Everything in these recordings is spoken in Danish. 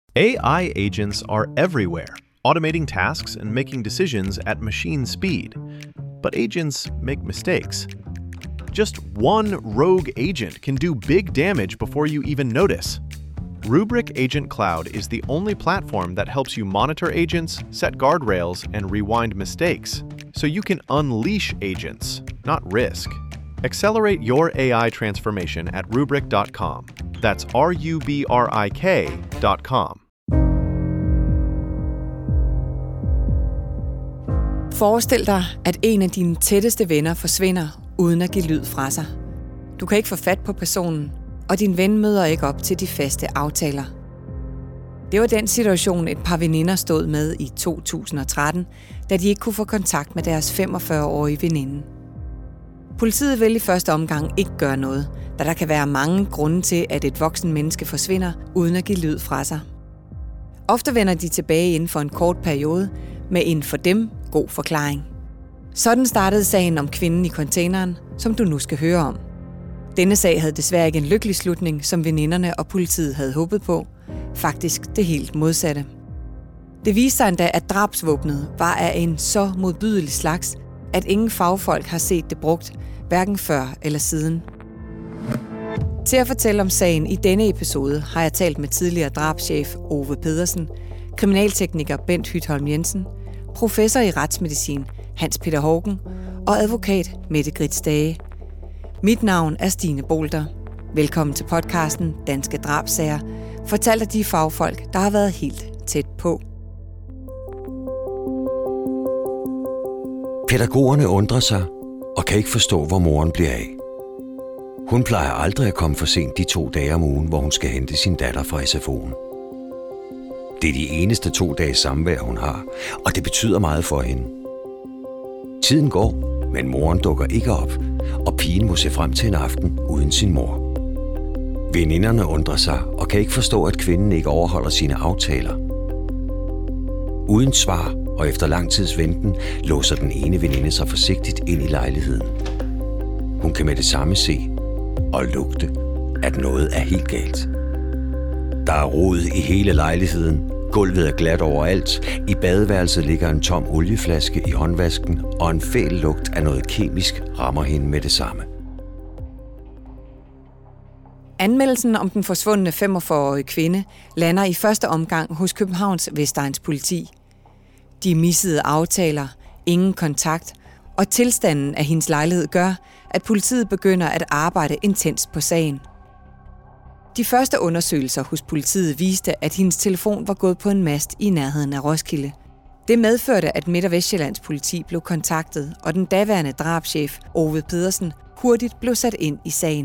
AI agents are everywhere, automating tasks and making decisions at machine speed. But agents make mistakes. Just one rogue agent can do big damage before you even notice. Rubrik Agent Cloud is the only platform that helps you monitor agents, set guardrails, and rewind mistakes, so you can unleash agents, not risk. Accelerate your AI transformation at Rubrik.com. That's RUBRIK.com. Forestil dig, at en af dine tætteste venner forsvinder uden at give lyd fra sig. Du kan ikke få fat på personen, og din ven møder ikke op til de faste aftaler. Det var den situation, et par veninder stod med i 2013, da de ikke kunne få kontakt med deres 45-årige veninde. Politiet vil i første omgang ikke gøre noget, da der kan være mange grunde til, at et voksen menneske forsvinder uden at give lyd fra sig. Ofte vender de tilbage inden for en kort periode med en for dem god forklaring. Sådan startede sagen om kvinden i containeren, som du nu skal høre om. Denne sag havde desværre ikke en lykkelig slutning, som veninderne og politiet havde håbet på. Faktisk det helt modsatte. Det viste sig endda, at drabsvåbnet var af en så modbydelig slags, at ingen fagfolk har set det brugt, hverken før eller siden. Til at fortælle om sagen i denne episode har jeg talt med tidligere drabschef Ove Pedersen, kriminaltekniker Bent Hytholm Jensen, professor i retsmedicin Hans Peter Haugen og advokat Mette Grits Dage. Mit navn er Stine Bolter. Velkommen til podcasten Danske Drabsager, fortalt af de fagfolk, der har været helt tæt på. Pædagogerne undrer sig og kan ikke forstå, hvor moren bliver af. Hun plejer aldrig at komme for sent de 2 dage om ugen, hvor hun skal hente sin datter fra SFO'en. Det er de eneste 2 dages samvær, hun har, og det betyder meget for hende. Tiden går, men moren dukker ikke op, og pigen må se frem til en aften uden sin mor. Veninderne undrer sig og kan ikke forstå, at kvinden ikke overholder sine aftaler. Uden svar og efter lang tids venten låser den ene veninde sig forsigtigt ind i lejligheden. Hun kan med det samme se og lugte, at noget er helt galt. Der er rod i hele lejligheden, gulvet er glat overalt, i badeværelset ligger en tom olieflaske i håndvasken, og en fæl lugt af noget kemisk rammer hende med det samme. Anmeldelsen om den forsvundne 45-årige kvinde lander i første omgang hos Københavns Vestegns politi. De missede aftaler, ingen kontakt og tilstanden af hendes lejlighed gør, at politiet begynder at arbejde intenst på sagen. De første undersøgelser hos politiet viste, at hendes telefon var gået på en mast i nærheden af Roskilde. Det medførte, at Midt- og Vestsjællands politi blev kontaktet, og den daværende drabschef Ove Pedersen hurtigt blev sat ind i sagen.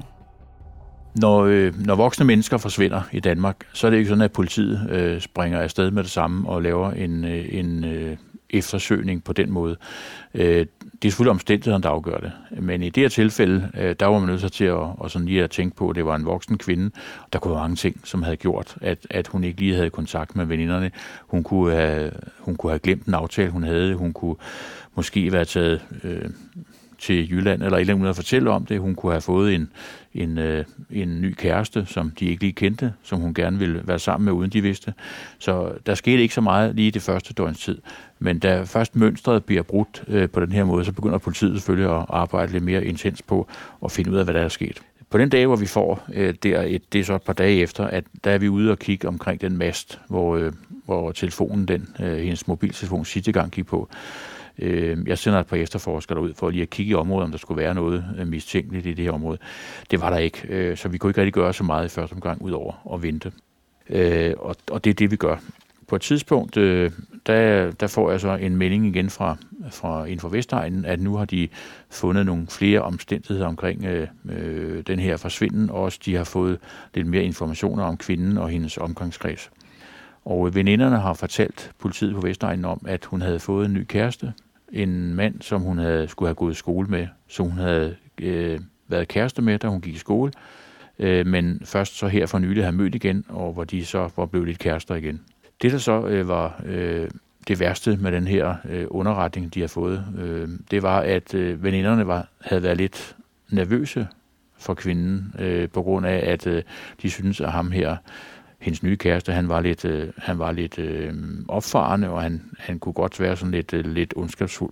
Når voksne mennesker forsvinder i Danmark, så er det ikke sådan, at politiet springer afsted med det samme og laver en eftersøgning på den måde. Det er selvfølgelig omstændighederne, der afgør det. Men i det her tilfælde, der var man nødt til at sådan lige at tænke på, at det var en voksen kvinde. Der kunne være mange ting, som havde gjort, at hun ikke lige havde kontakt med veninderne. Hun kunne have glemt en aftale, hun havde. Hun kunne måske være taget til Jylland eller et eller andet at fortælle om det. Hun kunne have fået en ny kæreste, som de ikke lige kendte, som hun gerne ville være sammen med, uden de vidste. Så der skete ikke så meget lige det første døgns tid. Men da først mønstret bliver brudt på den her måde, så begynder politiet selvfølgelig at arbejde lidt mere intens på at finde ud af, hvad der er sket. På den dag, hvor vi får det er så et par dage efter, at der er vi ude og kigge omkring den mast, hvor telefonen, hendes mobiltelefon sidste gang gik på. Jeg sender et par efterforskere derud for lige at kigge i området, om der skulle være noget mistænkeligt i det her område. Det var der ikke, så vi kunne ikke rigtig gøre så meget i første omgang, ud over at vente. Og det er det, vi gør. På et tidspunkt, der får jeg så en melding igen fra inden for Vestegnen, at nu har de fundet nogle flere omstændigheder omkring den her forsvinden, og også de har fået lidt mere informationer om kvinden og hendes omgangskreds. Og veninderne har fortalt politiet på Vestegnen om, at hun havde fået en ny kæreste. En mand, som hun skulle have gået i skole med, som hun havde været kæreste med, da hun gik i skole. Men først så her for nylig har mødt igen, og hvor de så var blevet lidt kærester igen. Det, der så var det værste med den her underretning, de har fået, det var, at veninderne havde været lidt nervøse for kvinden, på grund af, at de synes, at hendes nye kæreste, han var lidt opfarende, og han kunne godt være sådan lidt ondskabsfuld.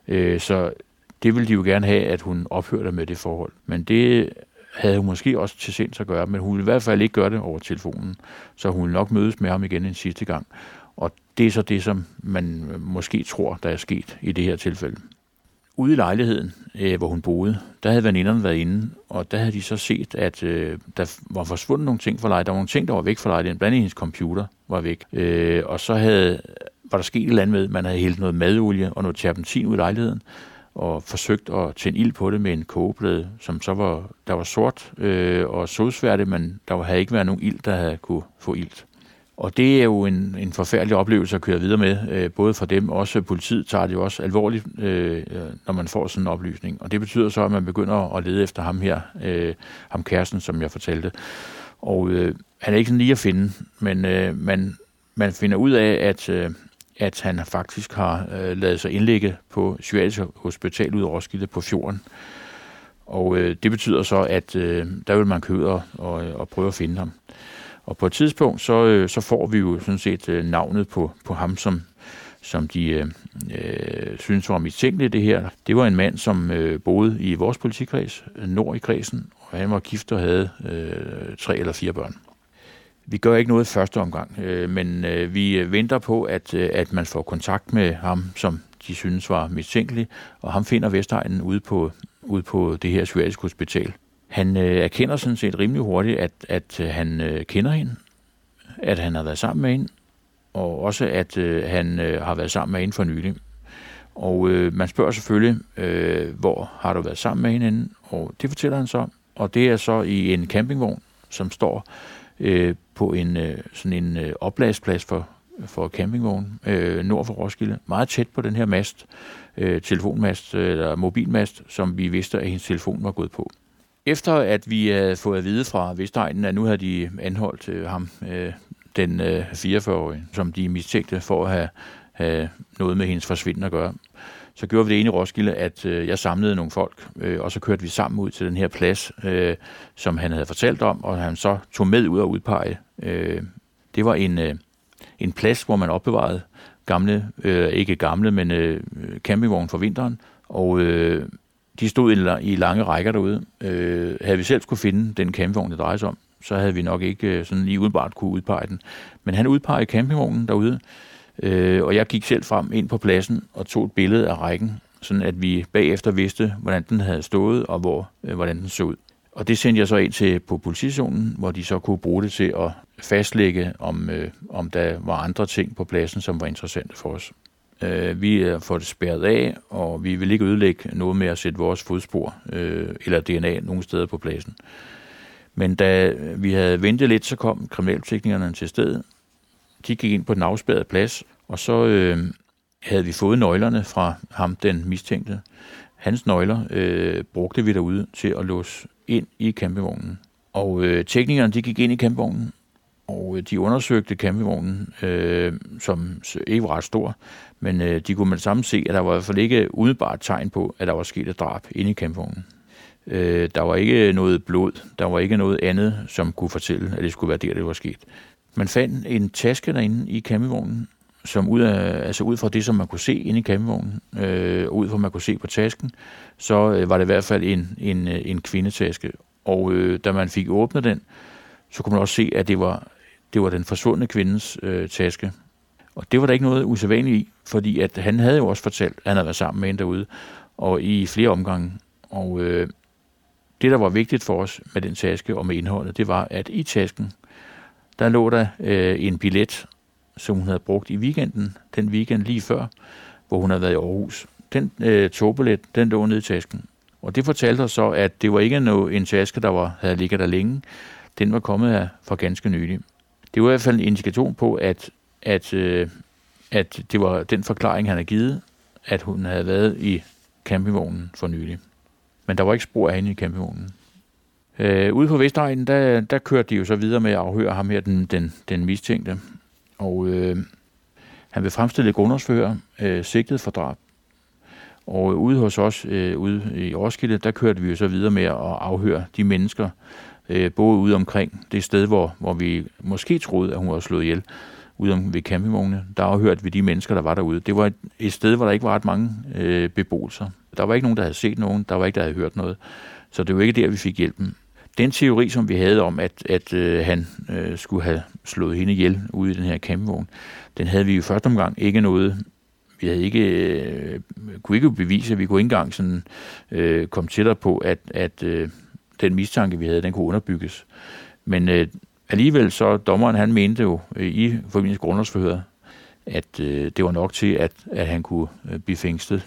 Så det ville de jo gerne have, at hun ophørte med det forhold. Men det havde hun måske også til sinds at gøre, men hun ville i hvert fald ikke gøre det over telefonen. Så hun ville nok mødes med ham igen en sidste gang. Og det er så det, som man måske tror, der er sket i det her tilfælde. Ude i lejligheden, hvor hun boede, der havde veninderne været inde, og der havde de så set, at der var forsvundet nogle ting fra lejligheden. Der var nogle ting, der var væk fra lejligheden. Blandt andet hendes computer var væk. Og så var der sket et eller andet med, man havde hældt noget madolie og noget terpentin ud i lejligheden, og forsøgt at tænde ild på det med en kogeplade, som så var sort og sodsværdig, men der havde ikke været nogen ild, der havde kunne få ilt. Og det er jo en forfærdelig oplevelse at køre videre med, både for dem, også politiet tager det jo også alvorligt, når man får sådan en oplysning. Og det betyder så, at man begynder at lede efter ham her, ham kæresten, som jeg fortalte. Og han er ikke sådan lige at finde, men man finder ud af, at han faktisk har ladet sig indlægge på Psykiatrisk Hospital ude i Roskilde på Fjorden. Og det betyder så, at der vil man køre ud og prøve at finde ham. Og på et tidspunkt, så får vi jo sådan set navnet på ham, som de synes var mistænkeligt det her. Det var en mand, som boede i vores politikreds, nord i kredsen, og han var gift og havde 3 eller 4 børn. Vi gør ikke noget i første omgang, men vi venter på, at man får kontakt med ham, som de synes var mistænkelig, og ham finder Vestegnen ude på det her psykiatriske hospital. Han erkender sådan set rimelig hurtigt, at han kender hende, at han har været sammen med hende, og også at han har været sammen med hende for nylig. Og man spørger selvfølgelig, hvor har du været sammen med hende, og det fortæller han så. Og det er så i en campingvogn, som står på sådan en opladsplads for campingvognen nord for Roskilde, meget tæt på den her mast, telefonmast eller mobilmast, som vi vidste, at hendes telefon var gået på. Efter at vi havde fået at vide fra Vestegnen, at nu havde de anholdt ham, den 44-årige, som de mistænkte for at have noget med hendes forsvinden at gøre, så gjorde vi det ene i Roskilde, at jeg samlede nogle folk, og så kørte vi sammen ud til den her plads, som han havde fortalt om, og han så tog med ud og udpege. Det var en plads, hvor man opbevarede ikke gamle, men campingvogn for vinteren, og de stod i lange rækker derude. Havde vi selv skulle finde den campingvogn, det drejer sig om, så havde vi nok ikke sådan lige udebart kunne udpege den. Men han udpegede campingvognen derude, og jeg gik selv frem ind på pladsen og tog et billede af rækken, sådan at vi bagefter vidste, hvordan den havde stået og hvordan den så ud. Og det sendte jeg så ind på politistationen, hvor de så kunne bruge det til at fastlægge, om der var andre ting på pladsen, som var interessante for os. Vi får det spærret af, og vi vil ikke ødelægge noget med at sætte vores fodspor eller DNA nogle steder på pladsen. Men da vi havde ventet lidt, så kom kriminalteknikerne til stedet. De gik ind på den afspærrede plads, og så havde vi fået nøglerne fra ham, den mistænkte. Hans nøgler brugte vi derude til at låse ind i campingvognen. Og teknikerne de gik ind i campingvognen, og de undersøgte campingvognen, som ikke var ret stor, men de kunne med det samme se, at der var i hvert fald ikke umiddelbart tegn på, at der var sket et drab inde i campingvognen. Der var ikke noget blod, der var ikke noget andet, som kunne fortælle, at det skulle være der, det var sket. Man fandt en taske derinde i campingvognen, som ud fra det, som man kunne se inde i campingvognen, ud fra man kunne se på tasken, så var det i hvert fald en kvindetaske. Og da man fik åbnet den, så kunne man også se, at det var den forsvundne kvindens taske. Og det var der ikke noget usædvanligt i, fordi at han havde jo også fortalt, at han havde været sammen med hende derude, og i flere omgange. Og det, der var vigtigt for os med den taske og med indholdet, det var, at i tasken, der lå der en billet, som hun havde brugt i weekenden, den weekend lige før, hvor hun havde været i Aarhus. Den togbillet, den lå nede i tasken. Og det fortalte os så, at det var ikke en taske, der havde ligget der længe. Den var kommet her for ganske nylig. Det var i hvert fald en indikation på, at det var den forklaring, han havde givet, at hun havde været i campingvognen for nylig. Men der var ikke spor af hende i campingvognen. Ude på Vestegnen, der kørte de jo så videre med at afhøre ham her, den mistænkte. Og han blev fremstillet grundlovsforhør, sigtet for drab. Og ude hos os, ude i Roskilde, der kørte vi jo så videre med at afhøre de mennesker, både ude omkring det sted, hvor vi måske troede, at hun var slået ihjel, ude om ved campingvognene. Der afhørte vi de mennesker, der var derude. Det var et sted, hvor der ikke var ret mange beboelser. Der var ikke nogen, der havde set nogen. Der var ikke, der havde hørt noget. Så det var ikke der, vi fik hjælpen. Den teori, som vi havde om, at han skulle have slået hende ihjel ude i den her campingvogn, den havde vi jo første omgang ikke noget. Vi havde ikke, kunne ikke bevise, vi kunne ikke engang sådan, komme tættere på, at den mistanke, vi havde, den kunne underbygges. Men alligevel så dommeren, han mente jo i forbindelse grundlovsforhøret, at det var nok til, at han kunne blive fængslet,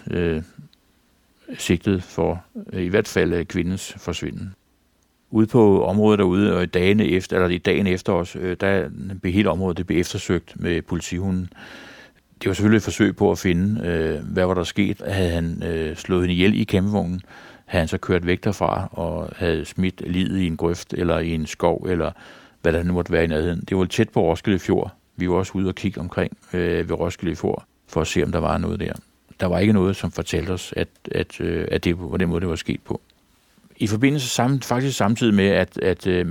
sigtet for i hvert fald kvindens forsvinden. Ude på området derude, og i dagen efter os, der blev hele området det blev eftersøgt med politihunden. Det var selvfølgelig et forsøg på at finde, hvad var der sket. Havde han slået hende ihjel i campingvognen, havde han så kørt væk derfra og havde smidt liget i en grøft eller i en skov, eller hvad der nu måtte være i nærheden. Det var tæt på Roskilde Fjord. Vi var også ude og kigge omkring ved Roskilde Fjord, for at se, om der var noget der. Der var ikke noget, som fortalte os, at det var den måde, det var sket på. I forbindelse faktisk samtidig med, at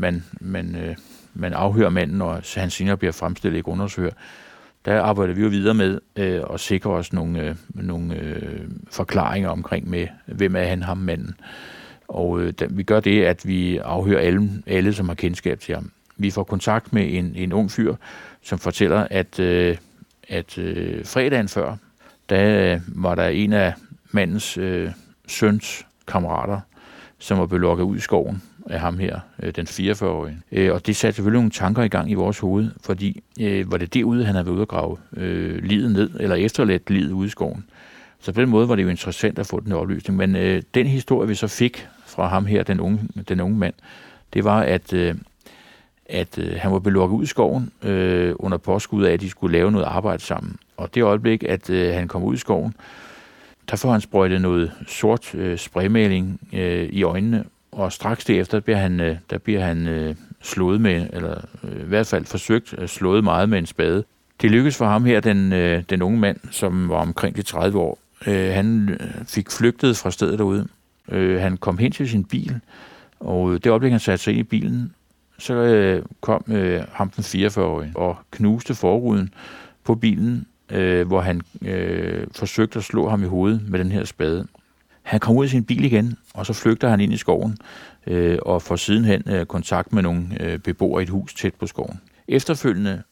man afhører manden, og han senere bliver fremstillet i grundlovsforhør, der arbejder vi jo videre med at sikre os nogle forklaringer omkring med, hvem er han, ham manden. Og vi gør det, at vi afhører alle, som har kendskab til ham. Vi får kontakt med en ung fyr, som fortæller, at fredagen før, der var der en af mandens søns kammerater, som var blevet lokket ud i skoven af ham her, den 44-årige. Og det satte selvfølgelig nogle tanker i gang i vores hoved, fordi var det derude, han havde været ude at grave liget ned, eller efterladt liget ude i skoven. Så på den måde var det jo interessant at få den oplysning. Men den historie, vi så fik fra ham her, den unge mand, det var, at han var blevet lokket ud i skoven under påskud af, at de skulle lave noget arbejde sammen. Og det øjeblik, at han kom ud i skoven, der får han sprøjtet noget sort spraymaling i øjnene, og straks derefter bliver han slået med, eller i hvert fald forsøgt slået meget med en spade. Det lykkedes for ham her, den unge mand, som var omkring de 30 år. Han fik flygtet fra stedet derude. Han kom hen til sin bil, og det øjeblik, han satte sig ind i bilen, så kom ham den 44-årige og knuste forruden på bilen, hvor han forsøgte at slå ham i hovedet med den her spade. Han kom ud af sin bil igen, og så flygter han ind i skoven og får sidenhen kontakt med nogle beboere i et hus tæt på skoven. Efterfølgende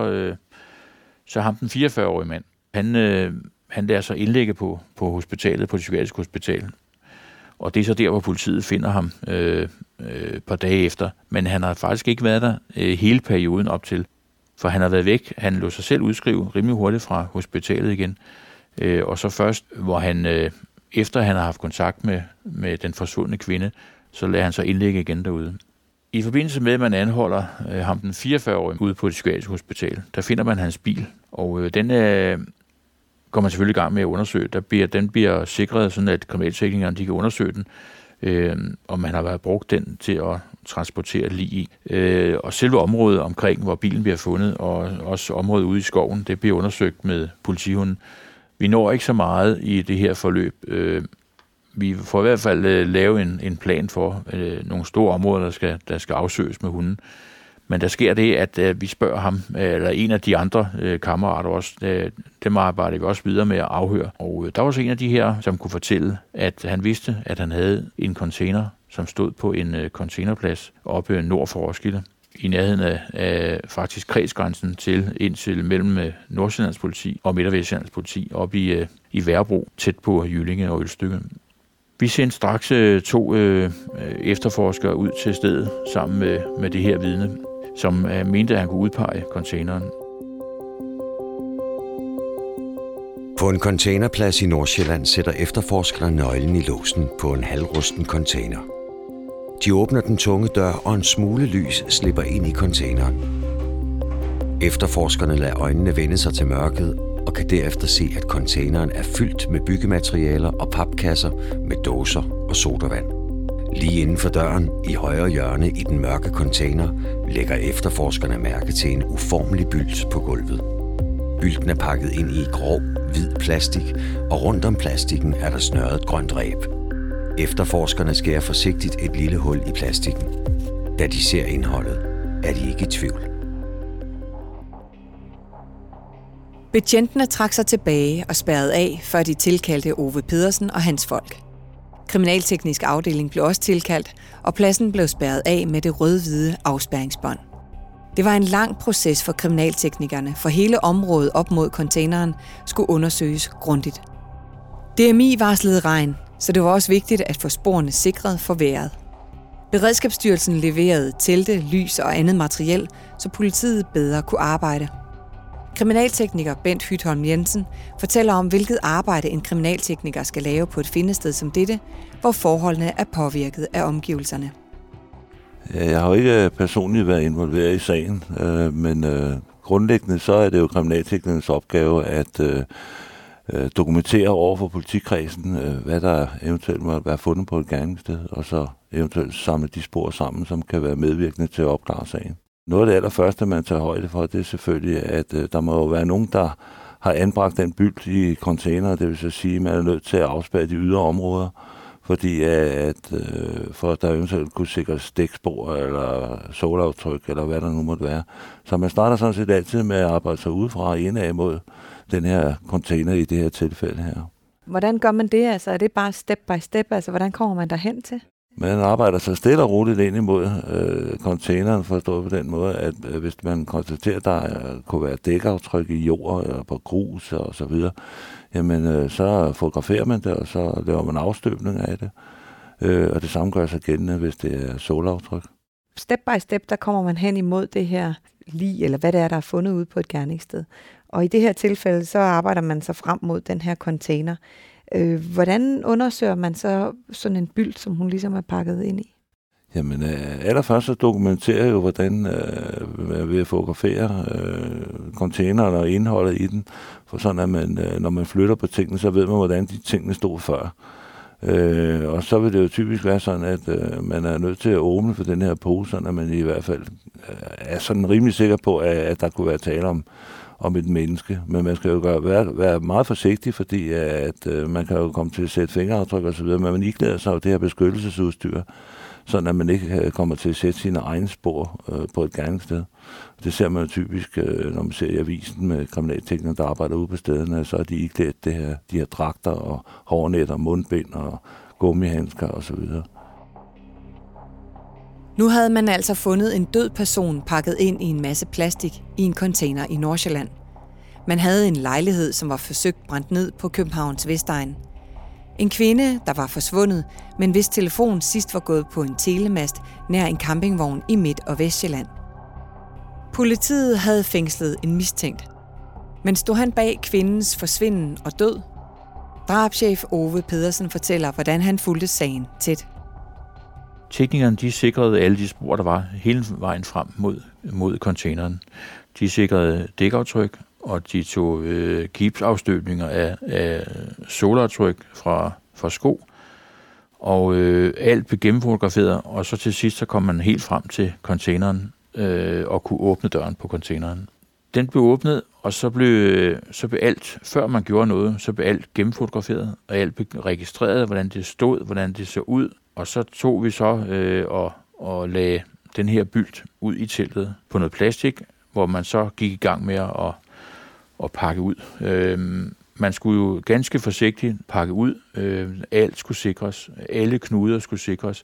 så ham den 44-årige mand, han lader sig indlægge på hospitalet, på det psykiatriske hospital. Og det er så der, hvor politiet finder ham et par dage efter. Men han har faktisk ikke været der hele perioden op til. For han har været væk. Han lod sig selv udskrive rimelig hurtigt fra hospitalet igen. Og så først, hvor han, efter han har haft kontakt med den forsvundne kvinde, så lader han sig indlægge igen derude. I forbindelse med, at man anholder ham den 44-årige ude på det psykiatriske hospital, der finder man hans bil. Og den går man selvfølgelig i gang med at undersøge. Den bliver sikret, sådan at kriminalteknikerne de kan undersøge den, om man har været brugt den til at transportere lig i. Og selve området omkring, hvor bilen bliver fundet, og også området ude i skoven, det bliver undersøgt med politihunden. Vi når ikke så meget i det her forløb. Vi får i hvert fald lave en plan for nogle store områder, der skal afsøges med hunden. Men der sker det, at vi spørger ham, eller en af de andre kammerater også, dem arbejder vi også videre med at afhøre. Og der var så en af de her, som kunne fortælle, at han vidste, at han havde en container, som stod på en containerplads oppe nord for Roskilde, i nærheden af faktisk kredsgrænsen indtil mellem Nordsjællands politi og Midt- og Vestjyllands politi, oppe i Værebro, tæt på Jyllinge og Ølstykke. Vi sendte straks 2 efterforskere ud til stedet sammen med det her vidne, som mente, at han kunne udpege containeren. På en containerplads i Nordsjælland sætter efterforskerne nøglen i låsen på en halvrusten container. De åbner den tunge dør, og en smule lys slipper ind i containeren. Efterforskerne lader øjnene vende sig til mørket og kan derefter se, at containeren er fyldt med byggematerialer og papkasser med dåser og sodavand. Lige inden for døren, i højre hjørne i den mørke container, lægger efterforskerne mærke til en uformelig bylt på gulvet. Bylten er pakket ind i grov, hvid plastik, og rundt om plastikken er der snørret grønt reb. Efterforskerne skærer forsigtigt et lille hul i plastikken. Da de ser indholdet, er de ikke i tvivl. Betjentene trak sig tilbage og spærrede af, før de tilkaldte Ove Pedersen og hans folk. Kriminalteknisk afdeling blev også tilkaldt, og pladsen blev spærret af med det rød-hvide afspærringsbånd. Det var en lang proces for kriminalteknikerne, for hele området op mod containeren skulle undersøges grundigt. DMI varslede regn, så det var også vigtigt at få sporene sikret for vejret. Beredskabsstyrelsen leverede telte, lys og andet materiel, så politiet bedre kunne arbejde. Kriminaltekniker Bent Hytholm Jensen fortæller om, hvilket arbejde en kriminaltekniker skal lave på et findested som dette, hvor forholdene er påvirket af omgivelserne. Jeg har jo ikke personligt været involveret i sagen, men grundlæggende så er det jo kriminalteknikernes opgave at dokumentere over for politikredsen, hvad der eventuelt må være fundet på et gerningssted, og så eventuelt samle de spor sammen, som kan være medvirkende til at opklare sagen. Noget af det allerførste, man tager højde for, det er selvfølgelig, at der må jo være nogen, der har anbragt den bylt i container, det vil så sige, at man er nødt til at afspærre de ydre områder, fordi for der eventuelt kunne sikres stikspor eller solaftryk, eller hvad der nu måtte være. Så man starter sådan set altid med at arbejde sig udefra og indad mod den her container i det her tilfælde her. Hvordan gør man det? Altså, er det bare step by step? Altså, hvordan kommer man derhen til? Man arbejder så stille og roligt ind imod containeren, forstået på den måde, at hvis man konstaterer, at der kunne være dækaftryk i jord eller på grus og så videre, jamen så fotograferer man det, og så laver man afstøbning af det. Og det samme gør sig gældende, hvis det er solaftryk. Step by step, der kommer man hen imod det her lig, eller hvad det er, der er fundet ude på et gerningssted. Og i det her tilfælde, så arbejder man sig frem mod den her container. Hvordan undersøger man så sådan en bylt, som hun ligesom er pakket ind i? Jamen, allerførst så dokumenterer jeg jo, hvordan ved at fotografere containeren og indholdet i den. For sådan at man, når man flytter på tingene, så ved man, hvordan de tingene stod før. Og så vil det jo typisk være sådan, at man er nødt til at åbne for den her pose, sådan at man i hvert fald er sådan rimelig sikker på, at der kunne være tale om et menneske. Men man skal jo være meget forsigtig, fordi at man kan jo komme til at sætte fingeraftryk og så videre, men man iklæder sig jo det her beskyttelsesudstyr, sådan at man ikke kommer til at sætte sine egne spor på et gerningssted. Det ser man jo typisk, når man ser i avisen med kriminalteknikere, der arbejder ude på stederne, så er de iklædt de her dragter og hårnet og mundbind og gummihandsker og så videre. Nu havde man altså fundet en død person pakket ind i en masse plastik i en container i Nordsjælland. Man havde en lejlighed, som var forsøgt brændt ned på Københavns Vestegn. En kvinde, der var forsvundet, men hvis telefon sidst var gået på en telemast nær en campingvogn i Midt- og Vestsjælland. Politiet havde fængslet en mistænkt. Men stod han bag kvindens forsvinden og død? Drabschef Ove Pedersen fortæller, hvordan han fulgte sagen tæt. Teknikerne, de sikrede alle de spor, der var hele vejen frem mod containeren. De sikrede dækaftryk, og de tog gipsafstøbninger af solaftryk fra sko. Og alt blev gennemfotograferet, og så til sidst så kom man helt frem til containeren og kunne åbne døren på containeren. Den blev åbnet, og så blev alt, før man gjorde noget, så blev alt gennemfotograferet, og alt blev registreret, hvordan det stod, hvordan det så ud. Og så tog vi så og lagde den her bylt ud i teltet på noget plastik, hvor man så gik i gang med at pakke ud. Man skulle jo ganske forsigtigt pakke ud. Alt skulle sikres. Alle knuder skulle sikres.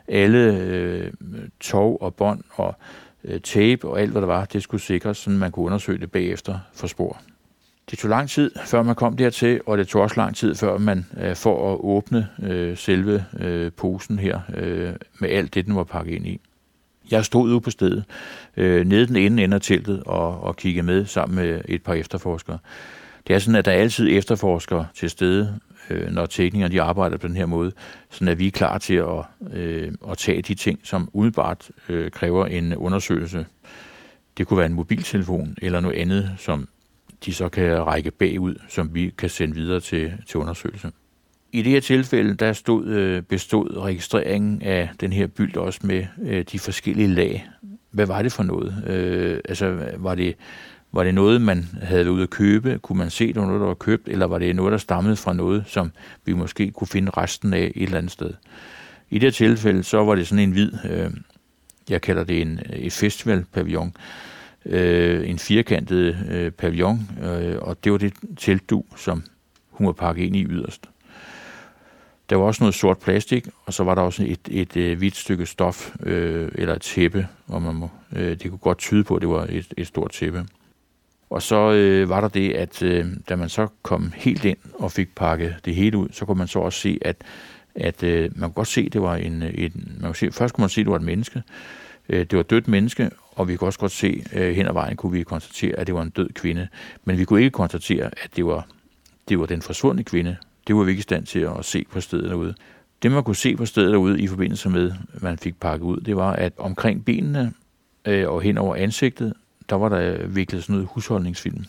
Alle tov og bånd og tape og alt, hvad der var, det skulle sikres, så man kunne undersøge det bagefter for spor. Det tog lang tid, før man kom dertil, og det tog også lang tid, før man for at åbne selve posen her med alt det, den var pakket ind i. Jeg stod ude på stedet, nede den ende af teltet og kiggede med sammen med et par efterforskere. Det er sådan, at der er altid efterforskere til stede, når teknikerne de arbejder på den her måde, sådan at vi er klar til at tage de ting, som umiddelbart kræver en undersøgelse. Det kunne være en mobiltelefon eller noget andet, som de så kan række bagud, som vi kan sende videre til undersøgelse. I det her tilfælde, der bestod registreringen af den her bylt også med de forskellige lag. Hvad var det for noget? Var det noget, man havde været ude at købe? Kunne man se, det var noget, der var købt? Eller var det noget, der stammede fra noget, som vi måske kunne finde resten af et eller andet sted? I det her tilfælde, så var det sådan en hvid jeg kalder det et festivalpavillon, en firkantet pavillon, og det var det teltdug, som hun var pakket ind i yderst. Der var også noget sort plastik, og så var der også et hvidt stykke stof, eller et tæppe, og det kunne godt tyde på, at det var et stort tæppe. Og så var der det, at da man så kom helt ind og fik pakket det hele ud, så kunne man så også se, at man kunne godt se, at det var først kunne man se, at det var et menneske. Det var et dødt menneske, og vi kunne også godt se, hen ad vejen kunne vi konstatere, at det var en død kvinde. Men vi kunne ikke konstatere, at det var den forsvundne kvinde. Det var vi ikke i stand til at se på stedet derude. Det, man kunne se på stedet derude i forbindelse med, at man fik pakket ud, det var, at omkring benene og hen over ansigtet, der var der viklet sådan noget husholdningsfilm.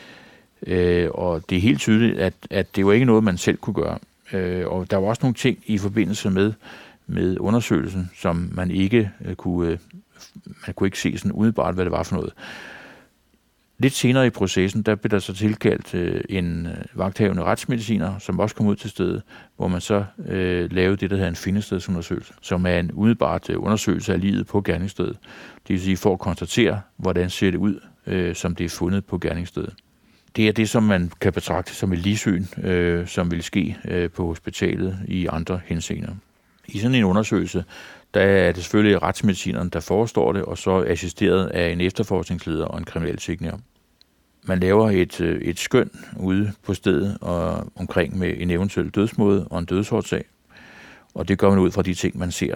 Og det er helt tydeligt, at det var ikke noget, man selv kunne gøre. Og der var også nogle ting i forbindelse med undersøgelsen, som man ikke kunne ikke se sådan umiddelbart, hvad det var for noget. Lidt senere i processen, der blev der så tilkaldt en vagthavende retsmediciner, som også kom ud til stedet, hvor man så lavede det, der hedder en findestedsundersøgelse, som er en umiddelbart undersøgelse af livet på gerningsstedet. Det vil sige for at konstatere, hvordan ser det ud, som det er fundet på gerningsstedet. Det er det, som man kan betragte som et ligsyn, som vil ske på hospitalet i andre henseender. I sådan en undersøgelse, der er det selvfølgelig retsmedicineren, der forestår det, og så assisteret af en efterforskningsleder og en kriminaltekniker. Man laver et skøn ude på stedet og omkring med en eventuel dødsmåde og en dødsårsag, og det gør man ud fra de ting, man ser.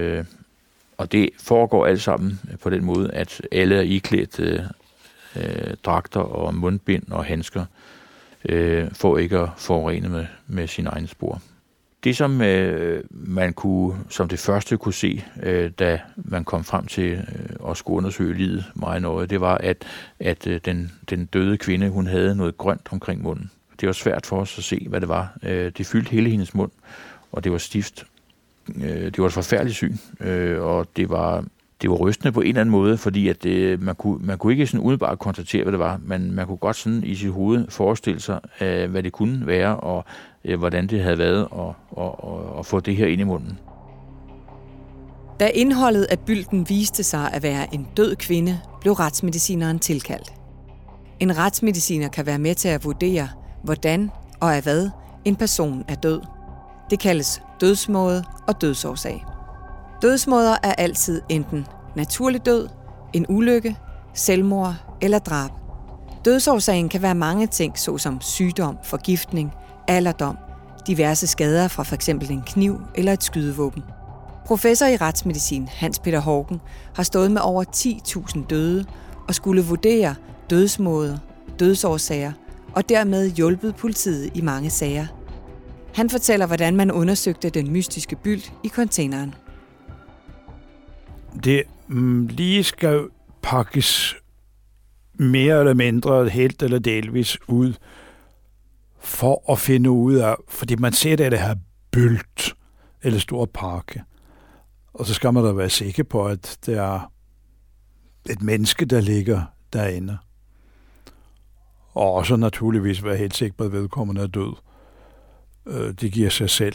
Og det foregår alt sammen på den måde, at alle er iklædt dragter og mundbind og handsker, for ikke at forurene med sine egne spor. Det, som man som det første kunne se, da man kom frem til at skulle undersøge livet meget nøje, det var, at den døde kvinde, hun havde noget grønt omkring munden. Det var svært for os at se, hvad det var. Det fyldte hele hendes mund, og det var stift. Det var et forfærdeligt syn, og det var rystende på en eller anden måde, fordi at man kunne ikke sådan umiddelbart konstatere, hvad det var, men man kunne godt sådan i sit hoved forestille sig, hvad det kunne være, og hvordan det havde været at få det her ind i munden. Da indholdet af bylden viste sig at være en død kvinde, blev retsmedicineren tilkaldt. En retsmediciner kan være med til at vurdere, hvordan og af hvad en person er død. Det kaldes dødsmåde og dødsårsag. Dødsmåder er altid enten naturlig død, en ulykke, selvmord eller drab. Dødsårsagen kan være mange ting, såsom sygdom, forgiftning, alderdom, diverse skader fra f.eks. en kniv eller et skydevåben. Professor i retsmedicin Hans Peter Haugen har stået med over 10.000 døde og skulle vurdere dødsmåder, dødsårsager og dermed hjulpet politiet i mange sager. Han fortæller, hvordan man undersøgte den mystiske bylt i containeren. Det lige skal pakkes mere eller mindre helt eller delvis ud for at finde ud af, fordi man ser det her bylt eller stor pakke, og så skal man da være sikker på, at det er et menneske, der ligger derinde. Og også naturligvis være helt sikker på, at vedkommende er død. Det giver sig selv.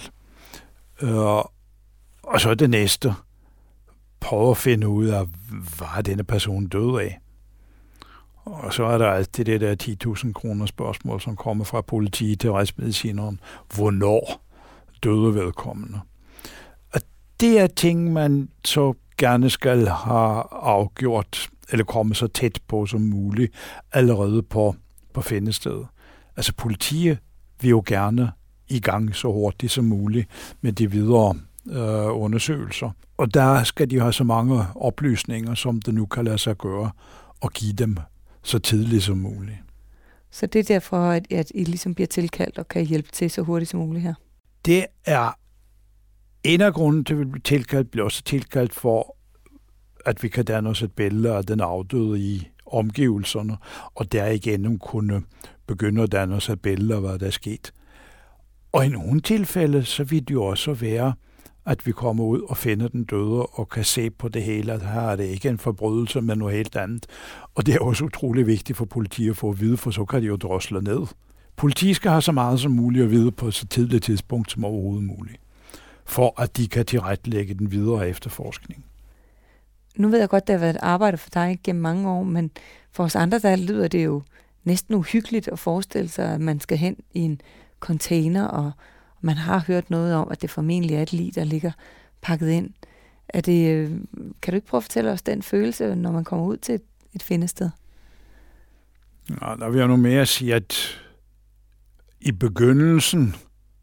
Og så er det næste. Prøve at finde ud af, hvad er denne person død af? Og så er der altid det der 10.000 kroner spørgsmål, som kommer fra politiet til retsmedicineren. Hvornår døde vedkommende? Og det er ting, man så gerne skal have afgjort, eller komme så tæt på som muligt, allerede på findestedet. Altså politiet vil jo gerne i gang så hurtigt som muligt med de videre undersøgelser. Og der skal de have så mange oplysninger, som det nu kan lade sig gøre, og give dem så tidligt som muligt. Så det er derfor, at I ligesom bliver tilkaldt og kan hjælpe til så hurtigt som muligt her? Det er en af grunden til, at vi bliver også tilkaldt for, at vi kan danne os et billede af den afdøde i omgivelserne, og derigennem kunne begynde at danne os et billede af, hvad der er sket. Og i nogle tilfælde, så vil det jo også være, at vi kommer ud og finder den døde og kan se på det hele, at her er det ikke en forbrydelse, men noget helt andet. Og det er også utrolig vigtigt for politiet at få at vide, for så kan de jo drosle ned. Politiet skal have så meget som muligt at vide på så tidligt tidspunkt som overhovedet muligt, for at de kan tilrettelægge den videre efterforskning. Nu ved jeg godt, det har været et arbejde for dig gennem mange år, men for os andre, der lyder det jo næsten uhyggeligt at forestille sig, at man skal hen i en container, og man har hørt noget om, at det formentlig er et lig, der ligger pakket ind. Kan du ikke prøve at fortælle os den følelse, når man kommer ud til et findested? Ja, der vil jeg nu mere sige, at i begyndelsen,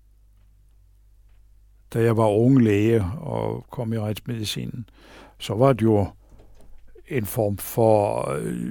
da jeg var ung læge og kom i retsmedicinen, så var det jo en form for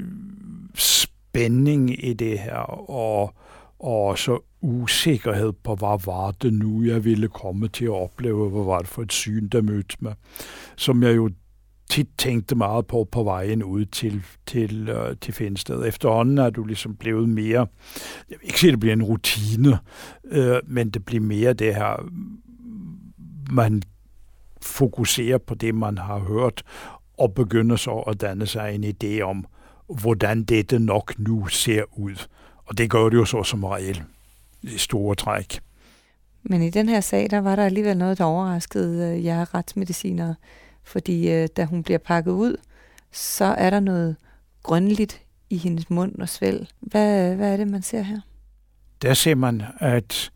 spænding i det her, og så usikkerhed på, hvad var det nu, jeg ville komme til at opleve, hvad var det for et syn, der mødte mig, som jeg jo tit tænkte meget på vejen ud til findestedet. Efterhånden er du ligesom blevet mere, jeg vil ikke sige, at det bliver en rutine, men det bliver mere det her, man fokuserer på det, man har hørt, og begynder så at danne sig en idé om, hvordan dette nok nu ser ud. Og det gør det jo så som regel i store træk. Men i den her sag, der var der alligevel noget, der overraskede jer retsmedicinere, fordi da hun bliver pakket ud, så er der noget grønligt i hendes mund og svælg. Hvad er det, man ser her? Der ser man, at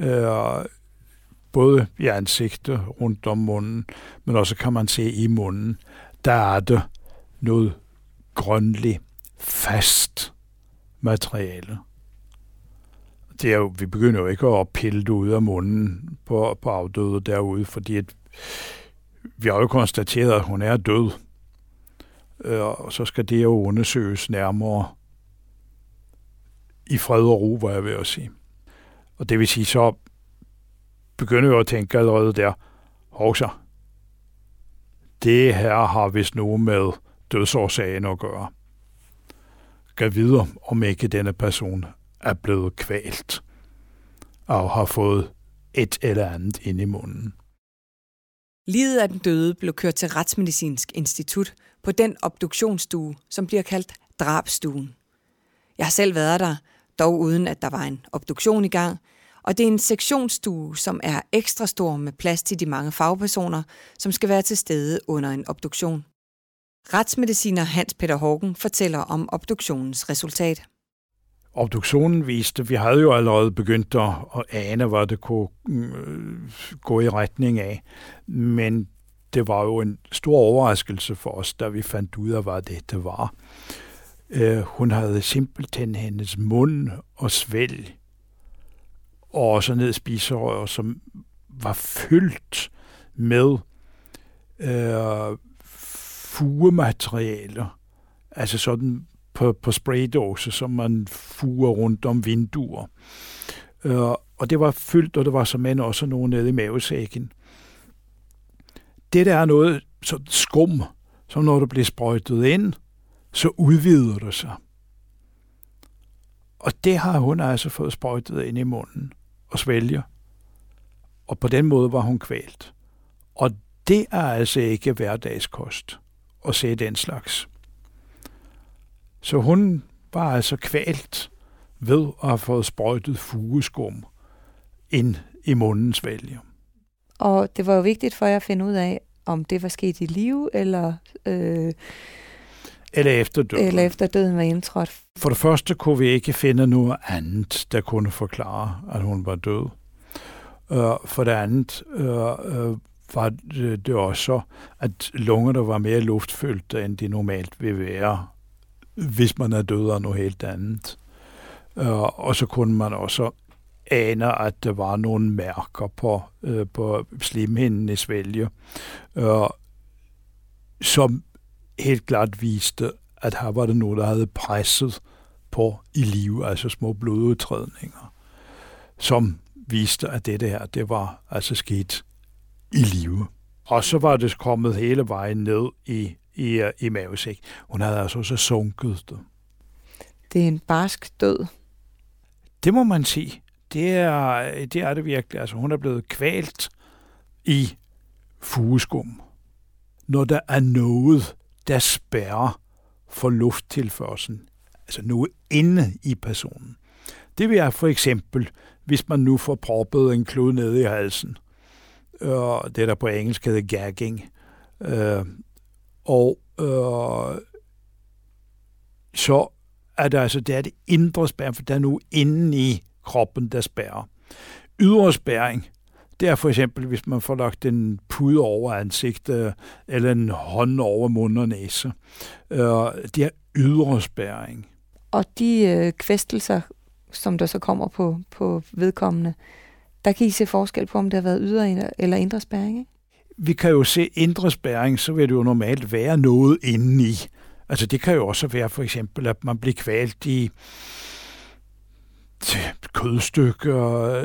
både i ansigtet rundt om munden, men også kan man se i munden, der er det noget grønligt, fast materiale. Det er jo, vi begynder jo ikke at pille det ud af munden på afdøde derude, fordi vi har jo konstateret, at hun er død. Og så skal det jo undersøges nærmere i fred og ro, hvad jeg vil at sige. Og det vil sige, så begynder jeg at tænke allerede der, hovsa, det her har vist noget med dødsårsagen at gøre. Gav videre, om ikke denne person er blevet kvalt og har fået et eller andet ind i munden. Liget af den døde blev kørt til Retsmedicinsk Institut på den obduktionsstue, som bliver kaldt drabsstuen. Jeg har selv været der, dog uden at der var en obduktion i gang, og det er en sektionsstue, som er ekstra stor med plads til de mange fagpersoner, som skal være til stede under en obduktion. Retsmediciner Hans Peter Horgen fortæller om obduktionens resultat. Obduktionen viste, at vi havde jo allerede begyndt at ane, hvad det kunne gå i retning af. Men det var jo en stor overraskelse for os, da vi fandt ud af, hvad det var. Hun havde simpelthen hendes mund og svælg, og også ned spiserør, som var fyldt med fugematerialer. Altså sådan på spraydåse, som man fuger rundt om vinduer. Og det var fyldt, og det var såmænd også noget nede i mavesækken. Det der er noget sådan skum, som når det bliver sprøjtet ind, så udvider det sig. Og det har hun altså fået sprøjtet ind i munden og svælger. Og på den måde var hun kvalt. Og det er altså ikke hverdagskost at se den slags. Så hun var altså kvalt ved at have fået sprøjtet fugeskum ind i mundens vælge. Og det var jo vigtigt for jer at finde ud af, om det var sket i live, eller efter døden. Eller efter døden var indtrådt. For det første kunne vi ikke finde noget andet, der kunne forklare, at hun var død. For det andet var det også, at lungerne var mere luftfyldte, end de normalt vil være, hvis man er død af noget helt andet. Og så kunne man også ane, at der var nogle mærker på slimhinden i svælge, som helt klart viste, at her var det noget, der havde presset på i live, altså små blodudtrædninger, som viste, at det var altså sket i live. Og så var det kommet hele vejen ned i mavesæk. Hun havde altså også sunket det. Det er en barsk død. Det må man sige. Det er det virkelig. Altså, hun er blevet kvalt i fugeskum. Når der er noget, der spærrer for lufttilførselen, altså noget inde i personen. Det vil for eksempel, hvis man nu får proppet en klud ned i halsen, det der på engelsk hedder gagging, og så er det altså det indre spærring, for der er nu inde i kroppen, der spærrer. Ydre spærring, det er for eksempel, hvis man får lagt en pude over ansigtet, eller en hånd over mund og næse. Det er ydre spærring. Og de kvæstelser, som der så kommer på vedkommende, der kan I se forskel på, om det har været ydre eller indre spærring, ikke? Vi kan jo se indre spærring, så vil det jo normalt være noget indeni. Altså det kan jo også være for eksempel, at man bliver kvalt i kødstykker,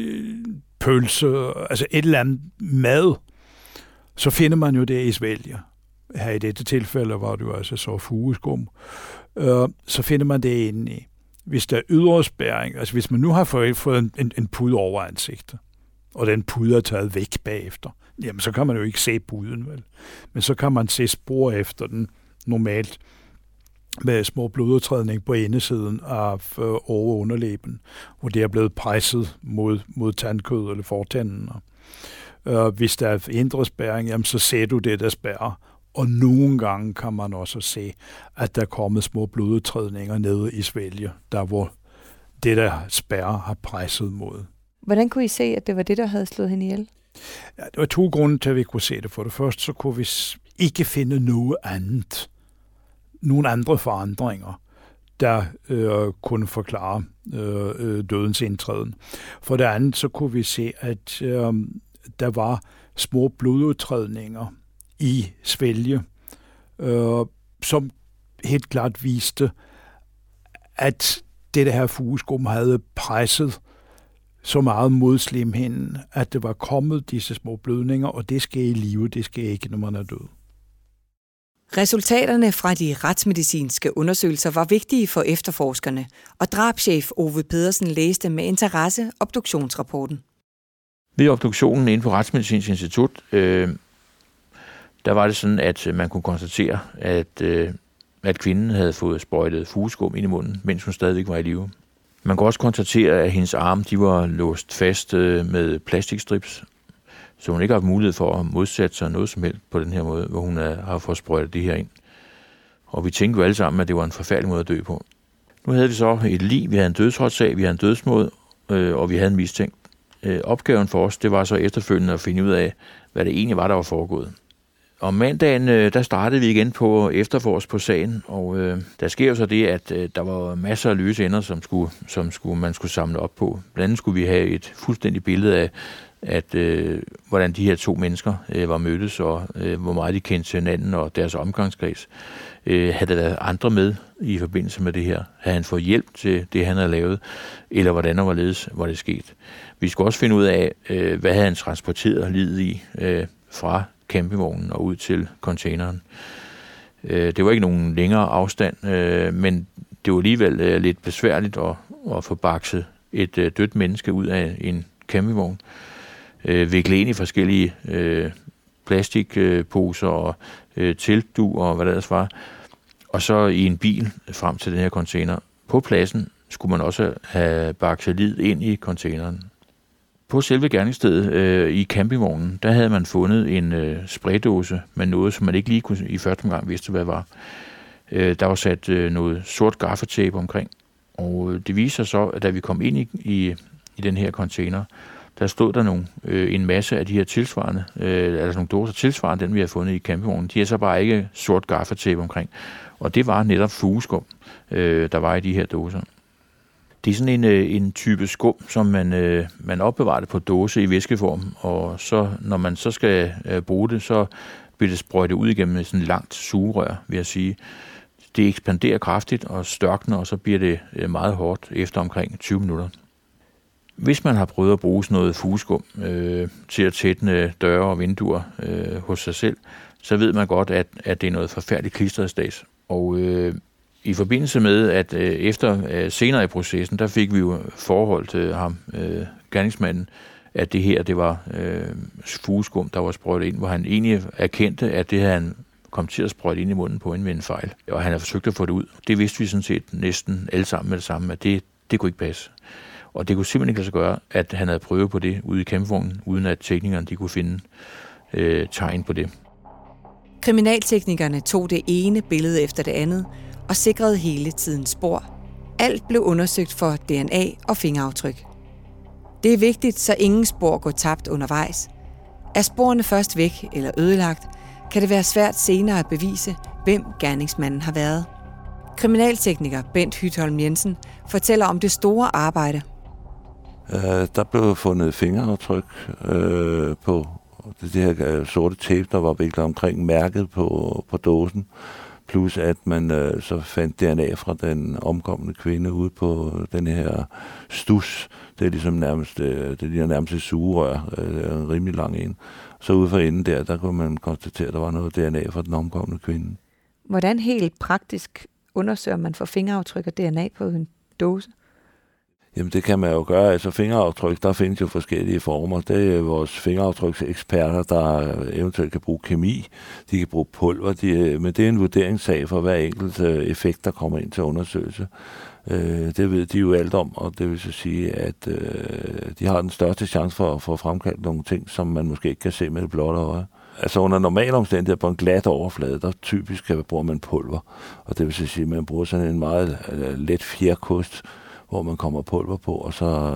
pølse, altså et eller andet mad, så finder man jo det i svælger. Her i dette tilfælde var det jo altså så fugeskum. Så finder man det indeni. Hvis der er ydre spærring, altså hvis man nu har fået en pude over ansigtet, og den pude er taget væk bagefter, jamen så kan man jo ikke se puden, vel? Men så kan man se spor efter den normalt med små blodudtrædning på indersiden af over underlæben, hvor det er blevet presset mod tandkød eller fortænden. Hvis der er indre spærring, jamen så ser du det, der spærrer. Og nogle gange kan man også se, at der er kommet små blodudtrædninger nede i svælge, der hvor det, der spærrer, har presset mod. Hvordan kunne I se, at det var det, der havde slået hende ihjel? Ja, det var 2 grunde til, at vi kunne se det. For det første, så kunne vi ikke finde noget andet. Nogle andre forandringer, der kunne forklare dødens indtræden. For det andet, så kunne vi se, at der var små blodudtrædninger i svælge, som helt klart viste, at det her fugeskum havde presset så meget mod slimhinden, at det var kommet disse små blødninger, og det sker i live, det sker ikke, når man er død. Resultaterne fra de retsmedicinske undersøgelser var vigtige for efterforskerne, og drabschef Ove Pedersen læste med interesse obduktionsrapporten. Ved obduktionen inde på Retsmedicinsk Institut, der var det sådan, at man kunne konstatere, at kvinden havde fået sprøjtet fugeskum ind i munden, mens hun stadigvæk var i live. Man kunne også konstatere, at hendes arme de var låst fast med plastikstrips, så hun ikke har haft mulighed for at modsætte sig noget som helst på den her måde, hvor hun har fået sprøjtet det her ind. Og vi tænkte jo alle sammen, at det var en forfærdelig måde at dø på. Nu havde vi så et lig, vi havde en dødsretssag, vi havde en dødsmål, og vi havde en mistænkt. Opgaven for os, det var så efterfølgende at finde ud af, hvad det egentlig var, der var foregået. Om mandagen, der startede vi igen på efterforsk på sagen, og der sker jo så det, at der var masser af løse ender, man skulle samle op på. Blandt andet skulle vi have et fuldstændigt billede af, hvordan de her 2 mennesker var mødtes, og hvor meget de kendte til hinanden og deres omgangskreds. Havde der været andre med i forbindelse med det her? Havde han fået hjælp til det, han havde lavet? Eller hvordan og hvorledes var det sket? Vi skulle også finde ud af, hvad havde han transporteret livet i fra campingvognen og ud til containeren. Det var ikke nogen længere afstand, men det var alligevel lidt besværligt at få bakset et dødt menneske ud af en campingvogn. Viklet ind i forskellige plastikposer og teltdug og hvad der ellers var. Og så i en bil frem til den her container. På pladsen skulle man også have bakset livet ind i containeren. På selve gerningsstedet i campingvognen, der havde man fundet en spraydåse med noget, som man ikke lige kunne i første omgang vidste, hvad det var. Der var sat noget sort gaffatape omkring, og det viser sig så, at da vi kom ind i den her container, der stod der en masse af de her tilsvarende, altså nogle dåser tilsvarende, den vi har fundet i campingvognen. De har så bare ikke sort gaffatape omkring, og det var netop fugeskum, der var i de her dåser. Det er sådan en type skum, som man opbevarer det på dåse i væskeform, og så når man så skal bruge det, så bliver det sprøjtet ud igennem sådan et langt sugerør, vil jeg sige. Det ekspanderer kraftigt og størkner, og så bliver det meget hårdt efter omkring 20 minutter. Hvis man har prøvet at bruge sådan noget fugeskum til at tætne døre og vinduer hos sig selv, så ved man godt, at det er noget forfærdeligt klistret stads. Og i forbindelse med, at efter senere i processen, der fik vi jo forhold til ham, gerningsmanden, at det her, det var fugeskum, der var sprøjtet ind, hvor han egentlig erkendte, at det havde han kom til at sprøjte ind i munden på en ved en fejl. Og han har forsøgt at få det ud. Det vidste vi sådan set næsten alle sammen med det samme, at det kunne ikke passe. Og det kunne simpelthen ikke lade sig gøre, at han havde prøvet på det ude i campingvognen, uden at teknikerne de kunne finde tegn på det. Kriminalteknikerne tog det ene billede efter det andet og sikrede hele tiden spor. Alt blev undersøgt for DNA og fingeraftryk. Det er vigtigt, så ingen spor går tabt undervejs. Er sporene først væk eller ødelagt, kan det være svært senere at bevise, hvem gerningsmanden har været. Kriminaltekniker Bent Hytholm Jensen fortæller om det store arbejde. Der blev fundet fingeraftryk på det her sorte tape, der var viklet omkring mærket på dåsen. Plus at man så fandt DNA fra den omkomne kvinde ude på den her stus. Det er ligesom nærmest et sugerør, en rimelig lang en. Så ude for enden der kunne man konstatere, at der var noget DNA fra den omkomne kvinde. Hvordan helt praktisk undersøger man for fingeraftryk og DNA på en dåse? Jamen det kan man jo gøre. Altså fingeraftryk, der findes jo forskellige former. Det er vores fingeraftrykseksperter, der eventuelt kan bruge kemi. De kan bruge pulver. Men det er en vurderingssag for hver enkelt effekt, der kommer ind til undersøgelse. Det ved de jo alt om, og det vil så sige, at de har den største chance for at få fremkaldt nogle ting, som man måske ikke kan se med det blotte øje. Altså under normale omstændigheder på en glat overflade, der typisk bruger man pulver. Og det vil så sige, at man bruger sådan en meget let fjerkost, hvor man kommer pulver på, og så,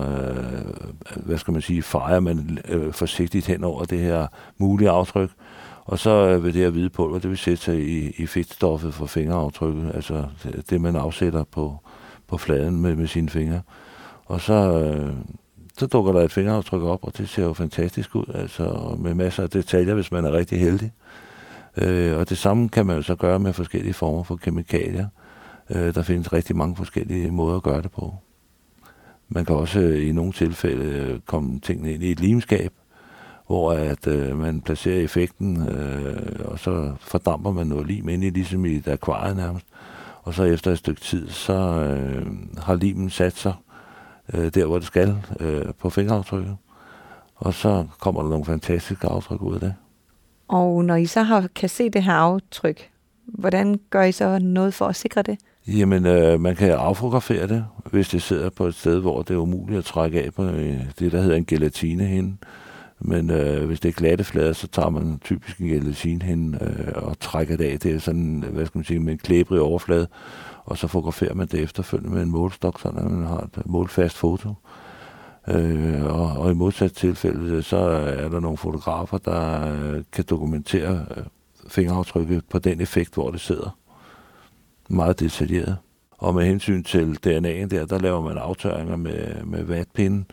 fejer man forsigtigt hen over det her mulige aftryk. Og så vil det her hvide pulver, det vil sætte sig i fedtstoffet for fingeraftrykket, altså det man afsætter på fladen med sine fingre. Og så dukker der et fingeraftryk op, og det ser jo fantastisk ud, altså med masser af detaljer, hvis man er rigtig heldig. Og det samme kan man jo så gøre med forskellige former for kemikalier. Der findes rigtig mange forskellige måder at gøre det på. Man kan også i nogle tilfælde komme tingene ind i et limskab, hvor at man placerer effekten, og så fordamper man noget lim ind i, ligesom i et akvarie nærmest. Og så efter et stykke tid, så har limen sat sig der, hvor det skal, på fingeraftrykket. Og så kommer der nogle fantastiske aftryk ud af det. Og når I så kan se det her aftryk, hvordan gør I så noget for at sikre det? Jamen, man kan affotografere det, hvis det sidder på et sted, hvor det er umuligt at trække af på det, der hedder en gelatinehinde. Men hvis det er glatte flader, så tager man typisk en gelatinehinde og trækker det af. Det er sådan, med en klæbrig overflade, og så fotograferer man det efterfølgende med en målestok, så man har et målfast foto. Og i modsat tilfælde, så er der nogle fotografer, der kan dokumentere fingeraftrykket på den effekt, hvor det sidder. Meget detaljeret. Og med hensyn til DNA'en der laver man aftørringer med vatpinden,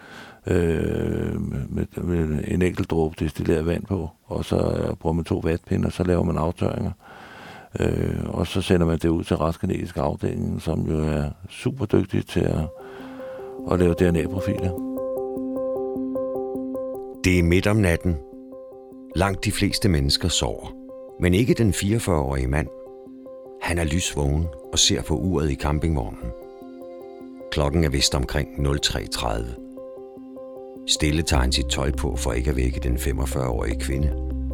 med en enkelt dråbe destilleret vand på, og så bruger man 2 vatpinde, og så laver man aftørringer. Og så sender man det ud til retsgenetisk afdeling, som jo er super dygtig til at lave DNA-profiler. Det er midt om natten. Langt de fleste mennesker sover, men ikke den 44-årige mand. Han er lysvågen og ser på uret i campingvognen. Klokken er vist omkring 03:30. Stille tager han sit tøj på for ikke at vække den 45-årige kvinde.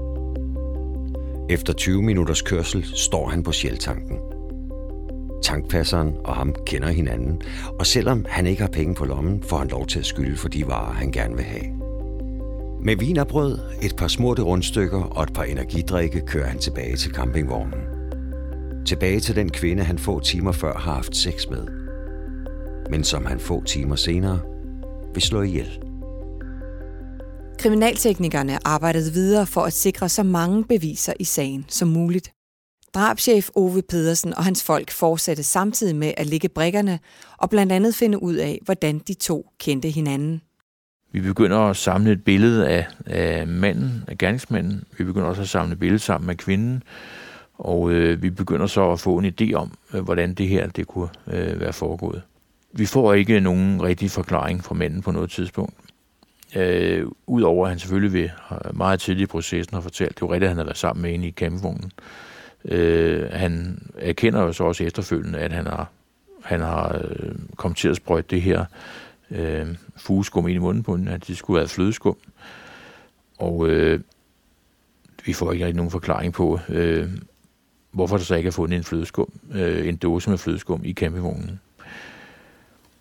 Efter 20 minutters kørsel står han på Shell-tanken. Tankpasseren og ham kender hinanden, og selvom han ikke har penge på lommen, får han lov til at skylde for de varer, han gerne vil have. Med wienerbrød, et par smurte rundstykker og et par energidrikke kører han tilbage til campingvognen. Tilbage til den kvinde, han få timer før har haft sex med, men som han få timer senere vil slå ihjel. Kriminalteknikerne arbejdede videre for at sikre så mange beviser i sagen som muligt. Drabschef Ove Pedersen og hans folk fortsatte samtidig med at lægge brikkerne og blandt andet finde ud af, hvordan de to kendte hinanden. Vi begynder at samle et billede af manden, af gerningsmanden. Vi begynder også at samle et billede sammen med kvinden. Og vi begynder så at få en idé om, hvordan det her det kunne være foregået. Vi får ikke nogen rigtig forklaring fra manden på noget tidspunkt. Udover at han selvfølgelig ved meget tidligt i processen har fortalt, det er jo rigtigt, at han har været sammen med en i campingvognen. Han erkender jo så også efterfølgende, at han har kommet til at sprøjte det her fugeskum ind i munden på hende, at det skulle være flødeskum. Og vi får ikke rigtig nogen forklaring på, hvorfor der så ikke er fundet en dåse med flødeskum i campingvognen.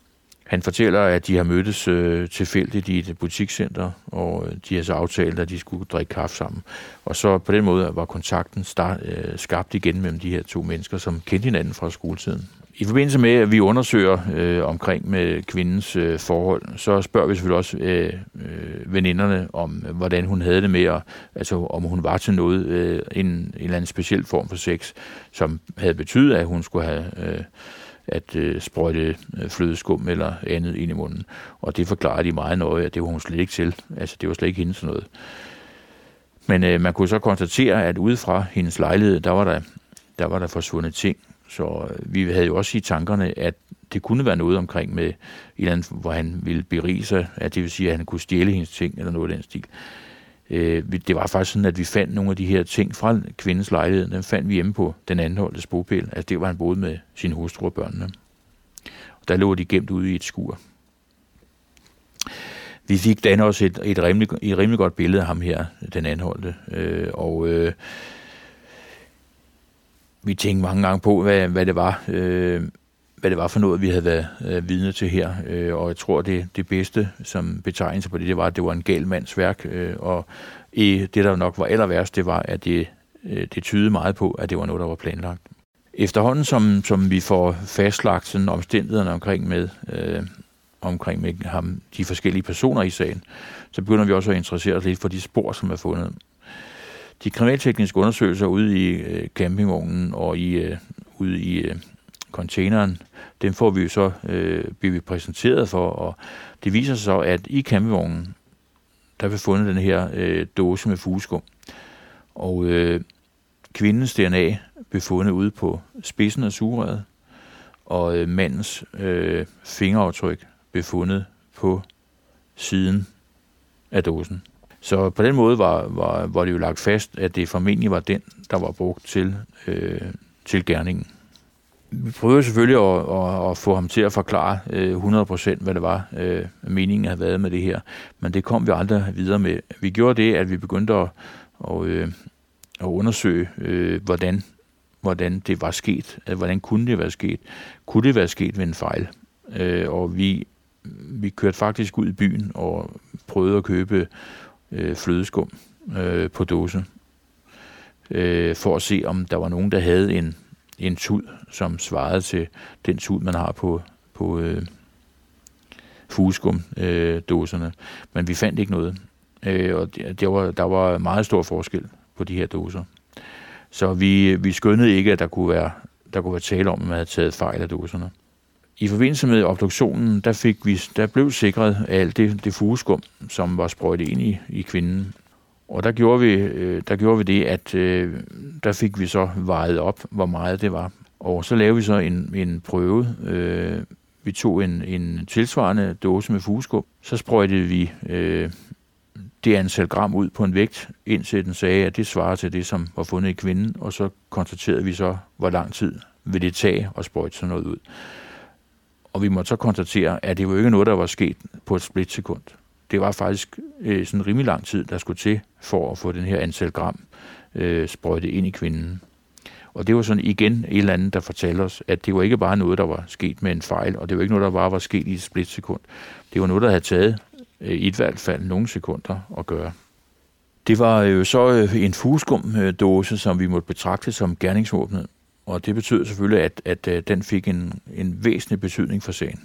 Han fortæller, at de har mødtes tilfældigt i et butikscenter, og de har så aftalt, at de skulle drikke kaffe sammen. Og så på den måde var kontakten skabt igen mellem de her to mennesker, som kendte hinanden fra skoletiden. I forbindelse med, at vi undersøger omkring med kvindens forhold, så spørger vi selvfølgelig også veninderne om, hvordan hun havde det med, altså om hun var til noget, en eller anden speciel form for sex, som havde betydet, at hun skulle have at sprøjte flødeskum eller andet ind i munden. Og det forklarer de meget nøje, at det var hun slet ikke til. Altså det var slet ikke hende sådan noget. Men man kunne så konstatere, at ude fra hendes lejlighed, der var der forsvundet ting. Så vi havde jo også i tankerne, at det kunne være noget omkring med et eller andet, hvor han ville berige sig, at det vil sige, at han kunne stjæle hendes ting eller noget af den stil. Det var faktisk sådan, at vi fandt nogle af de her ting fra kvindens lejlighed. Den fandt vi hjemme på den anholdtes bopæl. Altså det var han boede med sin hustru og børnene. Og der lå de gemt ude i et skur. Vi fik da også et rimelig godt billede af ham her, den anholdte. Vi tænkte mange gange på, hvad det var for noget, vi havde været vidne til her. Og jeg tror, det bedste som betegnelse på det var, at det var en gal mands værk. Og det, der nok var aller værst, det var, at det tydede meget på, at det var noget, der var planlagt. Efterhånden, som vi får fastlagt sådan omstændighederne omkring med ham, de forskellige personer i sagen, så begynder vi også at interessere os lidt for de spor, som er fundet. De kriminaltekniske undersøgelser ude i campingvognen og ude i containeren, dem får vi jo så bliver vi præsenteret for, og det viser sig så, at i campingvognen, der vil fundet den her dåse med fugeskum, og kvindens DNA blev fundet ude på spidsen af sugerøret, og mandens fingeraftryk blev fundet på siden af dåsen. Så på den måde var det jo lagt fast, at det formentlig var den, der var brugt til gerningen. Vi prøvede selvfølgelig at få ham til at forklare 100%, hvad det var, meningen havde været med det her, men det kom vi aldrig videre med. Vi gjorde det, at vi begyndte at undersøge, hvordan det var sket. Hvordan kunne det være sket? Kunne det være sket ved en fejl? Og vi kørte faktisk ud i byen og prøvede at købe flødeskum på dåse, for at se, om der var nogen, der havde en tud, som svarede til den tud, man har på fugeskumdåserne. Men vi fandt ikke noget. Og der var meget stor forskel på de her dåser. Så vi skønnede ikke, at der kunne være tale om, at man havde taget fejl af dåserne. I forbindelse med obduktionen, der blev sikret alt det fugeskum, som var sprøjtet ind i kvinden. Og der gjorde vi det, at der fik vi så vejet op, hvor meget det var. Og så lavede vi så en prøve. Vi tog en tilsvarende dåse med fugeskum. Så sprøjtede vi det antal gram ud på en vægt, indtil den sagde, at det svarer til det, som var fundet i kvinden. Og så konstaterede vi så, hvor lang tid vil det tage at sprøjte sådan noget ud. Og vi måtte så konstatere, at det var ikke noget, der var sket på et splitsekund. Det var faktisk sådan en rimelig lang tid, der skulle til for at få den her antal gram sprøjtet ind i kvinden. Og det var sådan igen et eller andet, der fortalte os, at det var ikke bare noget, der var sket med en fejl, og det var ikke noget, der bare var sket i et splitsekund. Det var noget, der havde taget i hvert fald nogle sekunder at gøre. Det var jo så en fugeskumdåse, som vi måtte betragte som gerningsvåbnet. Og det betød selvfølgelig, at den fik en væsentlig betydning for sagen.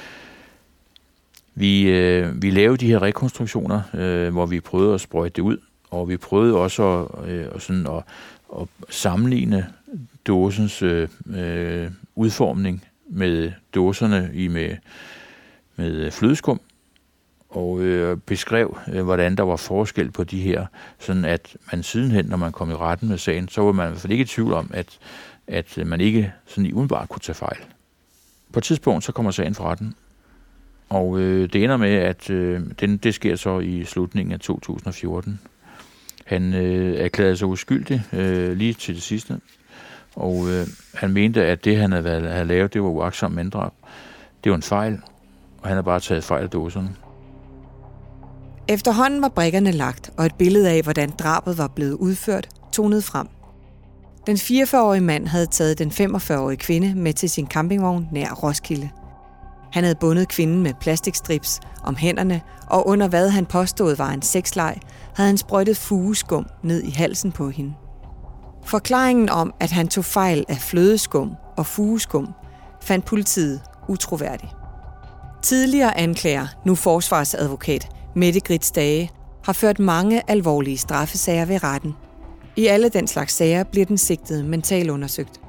Vi lavede de her rekonstruktioner, hvor vi prøvede at sprøjte det ud, og vi prøvede også at sammenligne dåsens udformning med dåserne med flødeskum, og beskrev, hvordan der var forskel på de her, sådan at man sidenhen, når man kom i retten med sagen, så var man i hvert fald ikke i tvivl om, at man ikke sådan i umiddelbart kunne tage fejl. På et tidspunkt, så kommer sagen fra retten, og det ender med, at det sker så i slutningen af 2014. Han erklærede sig uskyldig lige til det sidste, og han mente, at det, han havde lavet, det var uagtsomt manddrab. Det var en fejl, og han havde bare taget fejl af dåserne. Efterhånden var brikkerne lagt, og et billede af, hvordan drabet var blevet udført, tonede frem. Den 44-årige mand havde taget den 45-årige kvinde med til sin campingvogn nær Roskilde. Han havde bundet kvinden med plastikstrips om hænderne, og under hvad han påstod var en sexleg, havde han sprøjtet fugeskum ned i halsen på hende. Forklaringen om, at han tog fejl af flødeskum og fugeskum, fandt politiet utroværdig. Tidligere anklager, nu forsvarsadvokat Mette Grits Dage, har ført mange alvorlige straffesager ved retten. I alle den slags sager bliver den sigtede mentalundersøgt.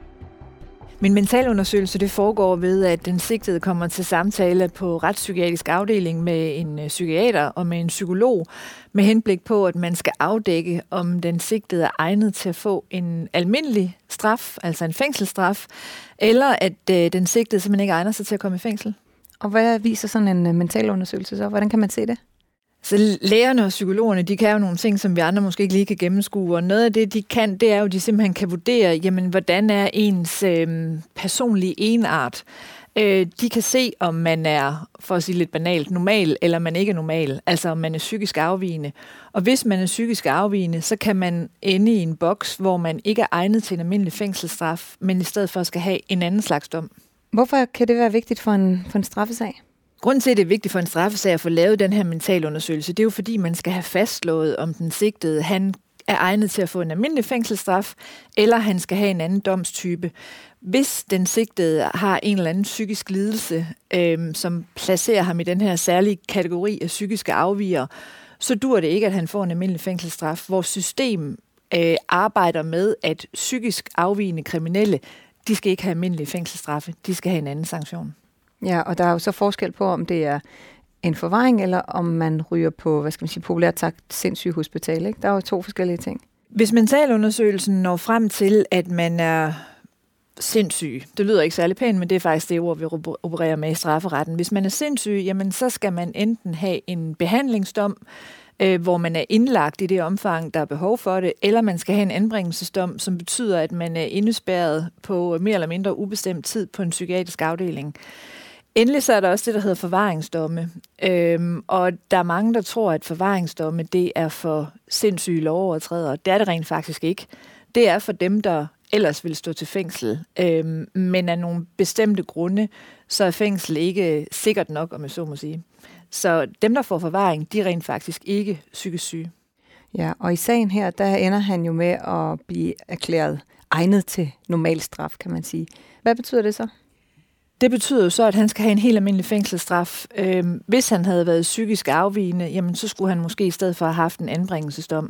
Min mentalundersøgelse det foregår ved, at den sigtede kommer til samtale på retspsykiatrisk afdeling med en psykiater og med en psykolog, med henblik på, at man skal afdække, om den sigtede er egnet til at få en almindelig straf, altså en fængselsstraf, eller at den sigtede simpelthen ikke egner sig til at komme i fængsel. Og hvad viser sådan en mentalundersøgelse så? Hvordan kan man se det? Så lægerne og psykologerne, de kan jo nogle ting, som vi andre måske ikke lige kan gennemskue, og noget af det, de kan, det er jo, at de simpelthen kan vurdere, jamen, hvordan er ens personlige enart. De kan se, om man er, for at sige lidt banalt, normal, eller man ikke er normal, altså om man er psykisk afvigende. Og hvis man er psykisk afvigende, så kan man ende i en boks, hvor man ikke er egnet til en almindelig fængselsstraf, men i stedet for skal have en anden slags dom. Hvorfor kan det være vigtigt for en straffesag? Grunden til, at det er vigtigt for en straffesag at få lavet den her mentalundersøgelse, det er jo fordi, man skal have fastslået, om den sigtede han er egnet til at få en almindelig fængselsstraf, eller han skal have en anden domstype. Hvis den sigtede har en eller anden psykisk lidelse, som placerer ham i den her særlige kategori af psykiske afviger, så dur det ikke, at han får en almindelig fængselsstraf. Vores system arbejder med, at psykisk afvigende kriminelle, de skal ikke have almindelige fængselsstraffe, de skal have en anden sanktion. Ja, og der er jo så forskel på, om det er en forvaring, eller om man ryger på, hvad skal man sige, populært sagt, sindssygehospital, ikke? Der er jo 2 forskellige ting. Hvis mentalundersøgelsen når frem til, at man er sindssyg, det lyder ikke særlig pænt, men det er faktisk det ord, vi opererer med i strafferetten. Hvis man er sindssyg, jamen så skal man enten have en behandlingsdom, hvor man er indlagt i det omfang, der er behov for det, eller man skal have en anbringelsesdom, som betyder, at man er indespærret på mere eller mindre ubestemt tid på en psykiatrisk afdeling. Endelig så er der også det, der hedder forvaringsdomme. Og der er mange, der tror, at forvaringsdomme, det er for sindssyge lovovertrædere. Det er det rent faktisk ikke. Det er for dem, der ellers vil stå til fængsel. Men af nogle bestemte grunde, så er fængsel ikke sikkert nok, om jeg så må sige. Så dem, der får forvaring, de er rent faktisk ikke psykisk syge. Ja, og i sagen her, der ender han jo med at blive erklæret egnet til normalstraf, kan man sige. Hvad betyder det så? Det betyder jo så, at han skal have en helt almindelig fængselsstraf. Hvis han havde været psykisk afvigende, jamen, så skulle han måske i stedet for have haft en anbringelsesdom.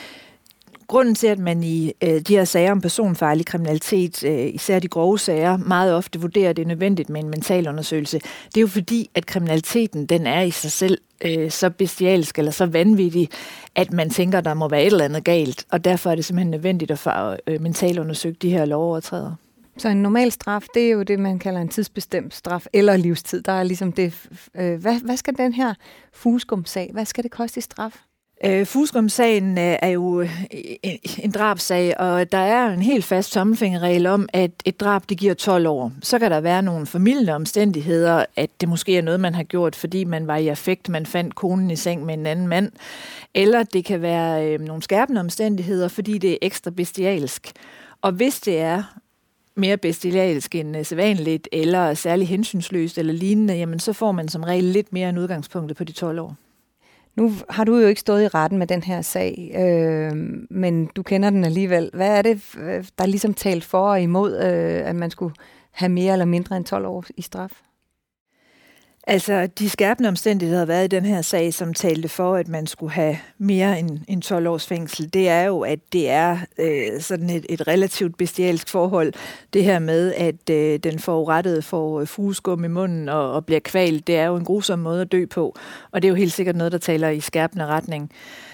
Grunden til, at man i de her sager om personfarlig kriminalitet, især de grove sager, meget ofte vurderer, at det er nødvendigt med en mentalundersøgelse, det er jo fordi, at kriminaliteten den er i sig selv så bestialsk eller så vanvittig, at man tænker, at der må være et eller andet galt, og derfor er det simpelthen nødvendigt at få mentalundersøge de her lovovertrædere. Så en normal straf, det er jo det, man kalder en tidsbestemt straf eller livstid. Der er ligesom det. Hvad skal den her fugeskum-sag, hvad skal det koste i straf? Fugeskum-sagen er jo en drabsag, og der er en helt fast tommelfingerregel om, at et drab, det giver 12 år. Så kan der være nogle familiære omstændigheder, at det måske er noget, man har gjort, fordi man var i affekt, man fandt konen i seng med en anden mand. Eller det kan være nogle skærpende omstændigheder, fordi det er ekstra bestialsk. Og hvis det er mere bestialsk end sædvanligt, eller særlig hensynsløst eller lignende, jamen så får man som regel lidt mere end udgangspunktet på de 12 år. Nu har du jo ikke stået i retten med den her sag, men du kender den alligevel. Hvad er det, der ligesom talt for og imod, at man skulle have mere eller mindre end 12 år i straf? Altså, de skærpende omstændigheder, der har været i den her sag, som talte for, at man skulle have mere end 12 års fængsel, det er jo, at det er sådan et relativt bestialsk forhold. Det her med, at den forurettede får fugeskum i munden og bliver kvalt, det er jo en grusom måde at dø på. Og det er jo helt sikkert noget, der taler i skærpende retning.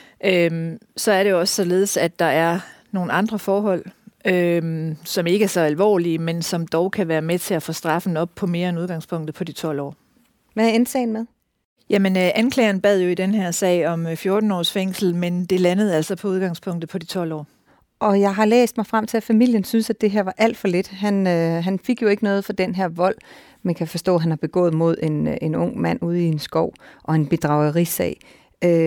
Så er det jo også således, at der er nogle andre forhold, som ikke er så alvorlige, men som dog kan være med til at få straffen op på mere end udgangspunktet på de 12 år. Hvad er indsagen med? Jamen, anklageren bad jo i den her sag om 14 års fængsel, men det landede altså på udgangspunktet på de 12 år. Og jeg har læst mig frem til, at familien synes, at det her var alt for lidt. Han fik jo ikke noget for den her vold. Man kan forstå, at han har begået mod en ung mand ude i en skov og en bedragerisag.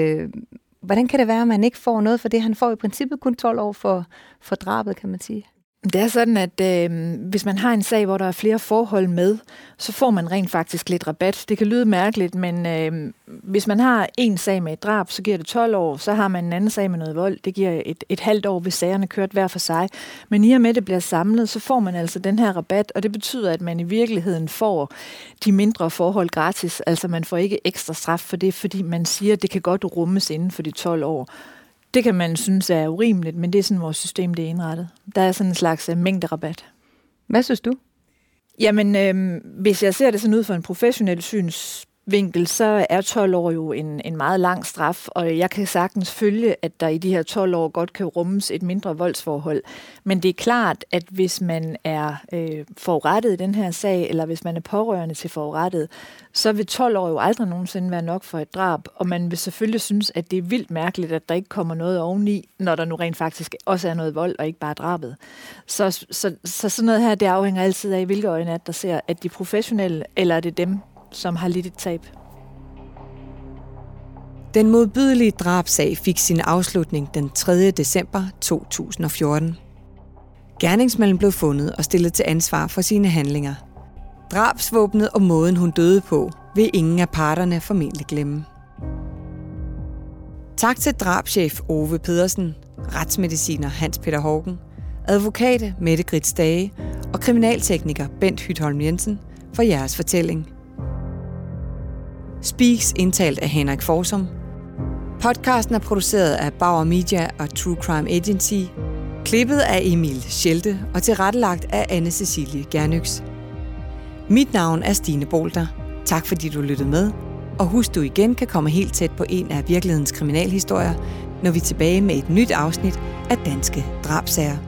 Hvordan kan det være, at man ikke får noget for det? Han får i princippet kun 12 år for drabet, kan man sige. Det er sådan, at hvis man har en sag, hvor der er flere forhold med, så får man rent faktisk lidt rabat. Det kan lyde mærkeligt, men hvis man har en sag med et drab, så giver det 12 år. Så har man en anden sag med noget vold. Det giver et halvt år, hvis sagerne kørt hver for sig. Men i og med, det bliver samlet, så får man altså den her rabat, og det betyder, at man i virkeligheden får de mindre forhold gratis. Altså man får ikke ekstra straf for det, fordi man siger, at det kan godt rummes inden for de 12 år. Det kan man synes er urimeligt, men det er sådan, vores system det er indrettet. Der er sådan en slags mængderabat. Hvad synes du? Jamen, hvis jeg ser det sådan ud fra en professionel synsvinkel, så er 12 år jo en meget lang straf, og jeg kan sagtens følge, at der i de her 12 år godt kan rummes et mindre voldsforhold. Men det er klart, at hvis man er forurettet i den her sag, eller hvis man er pårørende til forurettet, så vil 12 år jo aldrig nogensinde være nok for et drab, og man vil selvfølgelig synes, at det er vildt mærkeligt, at der ikke kommer noget oveni, når der nu rent faktisk også er noget vold, og ikke bare drabet. Så sådan noget her, det afhænger altid af, hvilke øjne at der ser, at de professionelle, eller er det dem, som har lidt et tab. Den modbydelige drabsag fik sin afslutning den 3. december 2014. Gerningsmanden blev fundet og stillet til ansvar for sine handlinger. Drabsvåbnet og måden hun døde på, vil ingen af parterne formentlig glemme. Tak til drabschef Ove Pedersen, retsmediciner Hans Peter Haugen, advokat Mette Grits Dage og kriminaltekniker Bent Hytholm Jensen for jeres fortælling. Speaks indtalt af Henrik Forsum. Podcasten er produceret af Bauer Media og True Crime Agency. Klippet af Emil Schelte og tilrettelagt af Anne Cecilie Gernøks. Mit navn er Stine Bolter. Tak fordi du lyttede med. Og husk, du igen kan komme helt tæt på en af virkelighedens kriminalhistorier, når vi er tilbage med et nyt afsnit af Danske Drabsager.